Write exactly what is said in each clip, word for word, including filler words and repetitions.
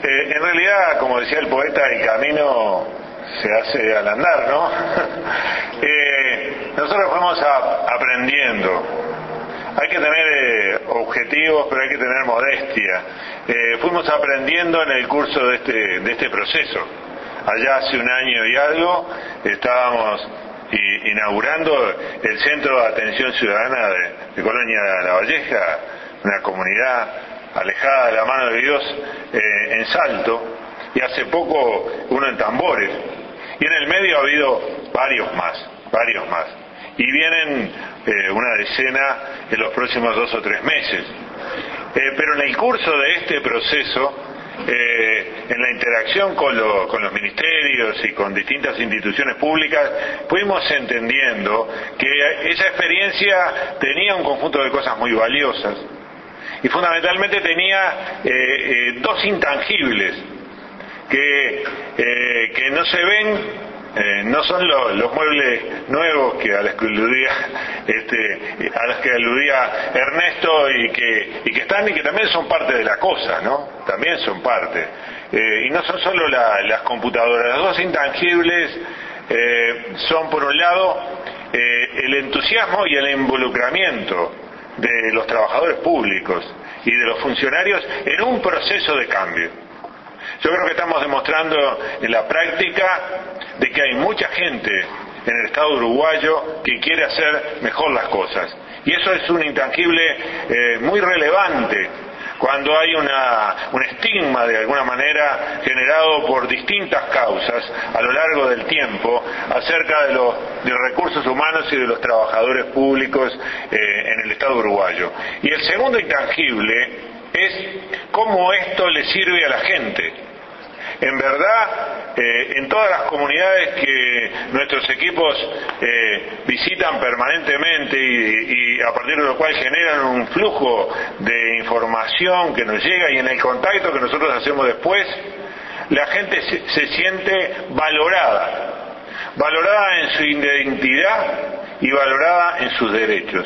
Eh, en realidad, como decía el poeta, el camino se hace al andar, ¿no? eh, nosotros fuimos a, aprendiendo. Hay que tener eh, objetivos, pero hay que tener modestia. Eh, fuimos aprendiendo en el curso de este, de este proceso. Allá hace un año y algo estábamos i, inaugurando el Centro de Atención Ciudadana de, de Colonia La Valleja, una comunidad alejada de la mano de Dios, eh, en Salto, y hace poco uno en Tambores. Y en el medio ha habido varios más, varios más. Y vienen eh, una decena en los próximos dos o tres meses. Eh, pero en el curso de este proceso, eh, en la interacción con, lo, con los ministerios y con distintas instituciones públicas, fuimos entendiendo que esa experiencia tenía un conjunto de cosas muy valiosas y fundamentalmente tenía eh, eh, dos intangibles que, eh, que no se ven. Eh, no son lo, los muebles nuevos que a los que aludía este, a los que aludía Ernesto y que, y que están y que también son parte de la cosa, ¿no? También son parte. Eh, y no son solo la, las computadoras. Los dos intangibles eh, son, por un lado, eh, el entusiasmo y el involucramiento de los trabajadores públicos y de los funcionarios en un proceso de cambio. Yo creo que estamos demostrando en la práctica de que hay mucha gente en el Estado uruguayo que quiere hacer mejor las cosas. Y eso es un intangible eh, muy relevante cuando hay una, un estigma de alguna manera generado por distintas causas a lo largo del tiempo acerca de los de recursos humanos y de los trabajadores públicos eh, en el Estado uruguayo. Y el segundo intangible es cómo esto le sirve a la gente. En verdad, eh, en todas las comunidades que nuestros equipos eh, visitan permanentemente y, y a partir de lo cual generan un flujo de información que nos llega y en el contacto que nosotros hacemos después, la gente se, se siente valorada, valorada en su identidad y valorada en sus derechos.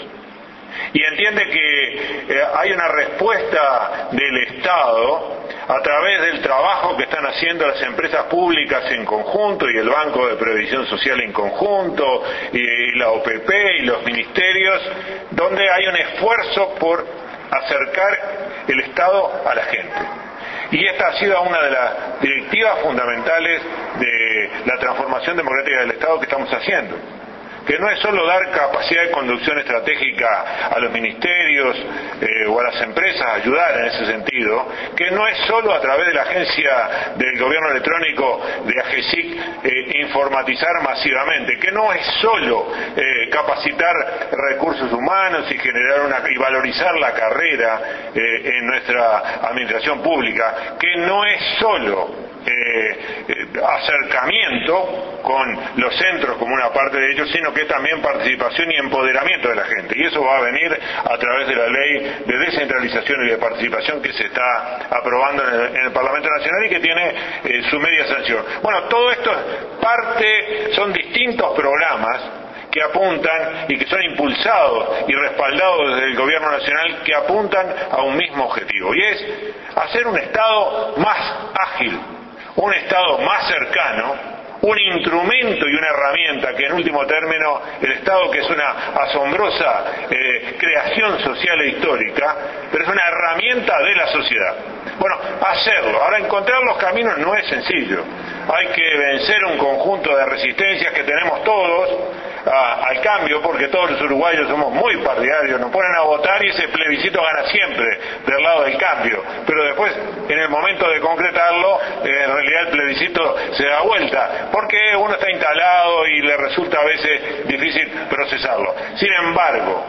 Y entiende que eh, hay una respuesta del Estado a través del trabajo que están haciendo las empresas públicas en conjunto y el Banco de Previsión Social en conjunto y la O P P y los ministerios, donde hay un esfuerzo por acercar el Estado a la gente. Y esta ha sido una de las directivas fundamentales de la transformación democrática del Estado que estamos haciendo. Que no es solo dar capacidad de conducción estratégica a los ministerios eh, o a las empresas, ayudar en ese sentido, que no es solo a través de la agencia del gobierno electrónico de AGESIC eh, informatizar masivamente, que no es solo eh, capacitar recursos humanos y generar una y valorizar la carrera eh, en nuestra administración pública, que no es solo Eh, eh, acercamiento con los centros como una parte de ellos, sino que es también participación y empoderamiento de la gente, y eso va a venir a través de la ley de descentralización y de participación que se está aprobando en el, en el Parlamento Nacional y que tiene eh, su media sanción. Bueno, todo esto es parte, son distintos programas que apuntan y que son impulsados y respaldados desde el gobierno nacional, que apuntan a un mismo objetivo, y es hacer un Estado más ágil, un Estado más cercano, un instrumento y una herramienta que en último término el Estado, que es una asombrosa eh, creación social e histórica, pero es una herramienta de la sociedad. Bueno, hacerlo. Ahora, encontrar los caminos no es sencillo. Hay que vencer un conjunto de resistencias que tenemos todos a, al cambio, porque todos los uruguayos somos muy partidarios, nos ponen a votar y ese plebiscito gana siempre del lado del cambio, pero después en el momento de concretarlo eh, en realidad el plebiscito se da vuelta, porque uno está instalado y le resulta a veces difícil procesarlo. Sin embargo,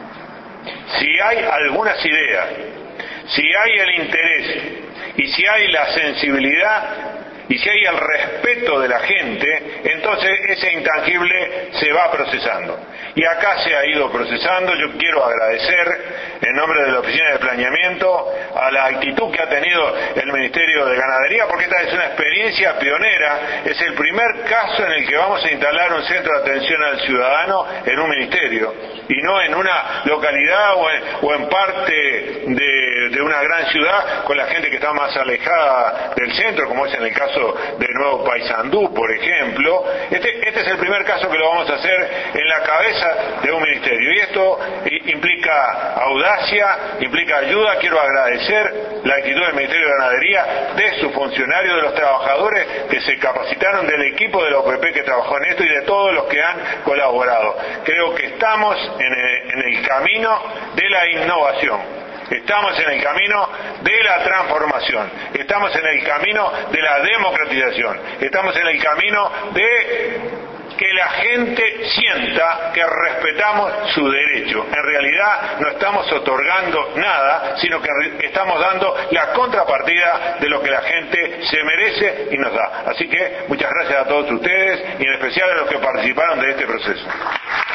si hay algunas ideas, si hay el interés y si hay la sensibilidad, y si hay el respeto de la gente, entonces ese intangible se va procesando. Y acá se ha ido procesando. Yo quiero agradecer, en nombre de la Oficina de Planeamiento, a la actitud que ha tenido el Ministerio de Ganadería, porque esta es una experiencia pionera, es el primer caso en el que vamos a instalar un centro de atención al ciudadano en un ministerio, y no en una localidad o en, o en parte de, de una gran ciudad con la gente que está más alejada del centro, como es en el caso de Nuevo Paysandú, por ejemplo. Este, este es el primer caso que lo vamos a hacer en la cabeza de un ministerio, y esto implica audacia, implica ayuda. Quiero agradecer la actitud del Ministerio de Ganadería, de sus funcionarios, de los trabajadores que se capacitaron, del equipo de la O P P que trabajó en esto y de todos los que han colaborado. Creo que estamos en el, en el camino de la innovación. Estamos en el camino de la transformación, estamos en el camino de la democratización, estamos en el camino de que la gente sienta que respetamos su derecho. En realidad no estamos otorgando nada, sino que estamos dando la contrapartida de lo que la gente se merece y nos da. Así que muchas gracias a todos ustedes y en especial a los que participaron de este proceso.